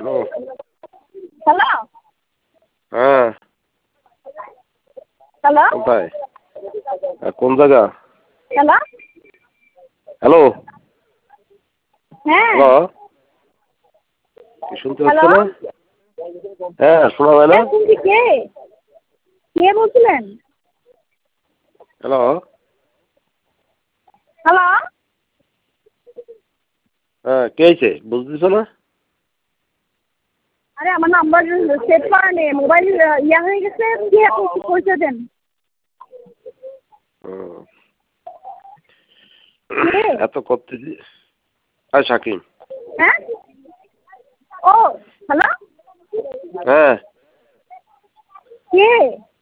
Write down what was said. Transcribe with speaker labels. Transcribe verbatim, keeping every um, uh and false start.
Speaker 1: Hello.
Speaker 2: Hello.
Speaker 1: হ্যাঁ।
Speaker 2: Hello.
Speaker 1: কোথায়? কোন জায়গা?
Speaker 2: হ্যালো।
Speaker 1: হ্যালো।
Speaker 2: হ্যাঁ।
Speaker 1: হ্যালো। কি শুনতে
Speaker 2: হ্যালো।
Speaker 1: পাচ্ছ না? হ্যাঁ, শোনা যায় না?
Speaker 2: হ্যাঁ শুনছি। কে? কে বলছিলেন?
Speaker 1: হ্যালো।
Speaker 2: হ্যালো।
Speaker 1: হ্যাঁ, কে আইছে? বুঝতেছো না?
Speaker 2: আরে আমার নাম্বার সেভ করা নেই। মোবাইল ইয়া হয়ে গেছে। কে আপনি পরিচয় দেন।
Speaker 1: হুম।
Speaker 2: কে?
Speaker 1: এত করতেছি। হ্যাঁ, শাকিম।
Speaker 2: হ্যাঁ? ও হ্যালো।
Speaker 1: হ্যাঁ।
Speaker 2: কে?